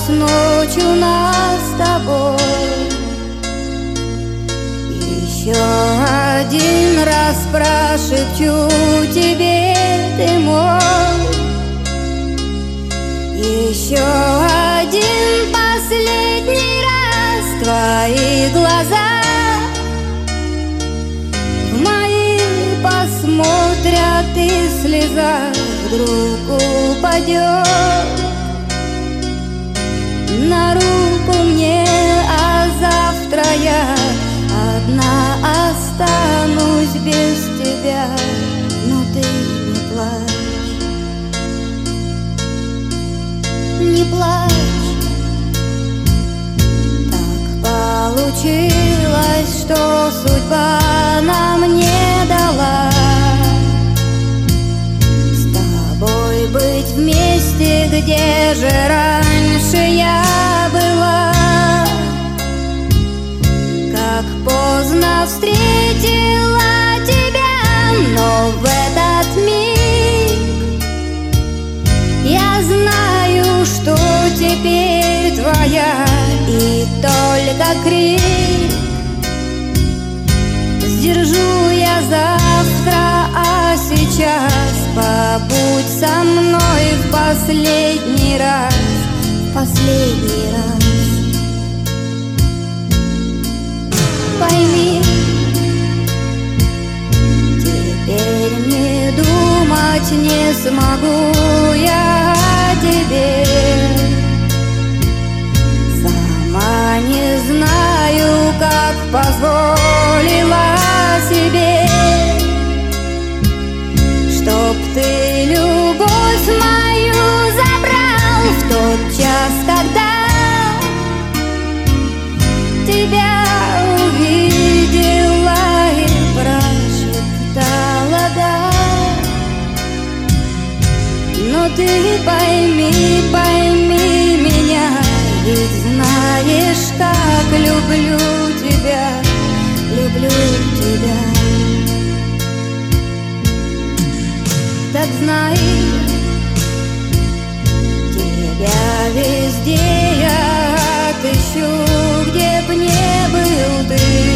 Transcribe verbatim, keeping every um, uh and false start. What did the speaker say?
ночь у нас с тобой. Еще один раз прошепчу тебе, ты мой. Еще один последний раз твои глаза в мои посмотрят, и слеза вдруг упадет на руку мне, а завтра я одна останусь без тебя. Но ты не плачь, не плачь. Так получилось, что судьба нам не дала с тобой быть вместе, где же раньше я была. Как поздно встретила тебя, но в этот миг я знаю, что теперь твоя, и только крик сдержу я завтра, а сейчас побудь со мной в последний раз, в последний раз. Пойми, теперь не думать не смогу я о тебе. Сама не знаю, как позволила себе, чтоб ты любовь мою забрал в тот час, когда тебя увидела и прошептала да. Но ты пойми, пойми меня, ведь знаешь, как люблю тебя, люблю тебя. Так знай, тебя везде я отыщу, где б не был ты.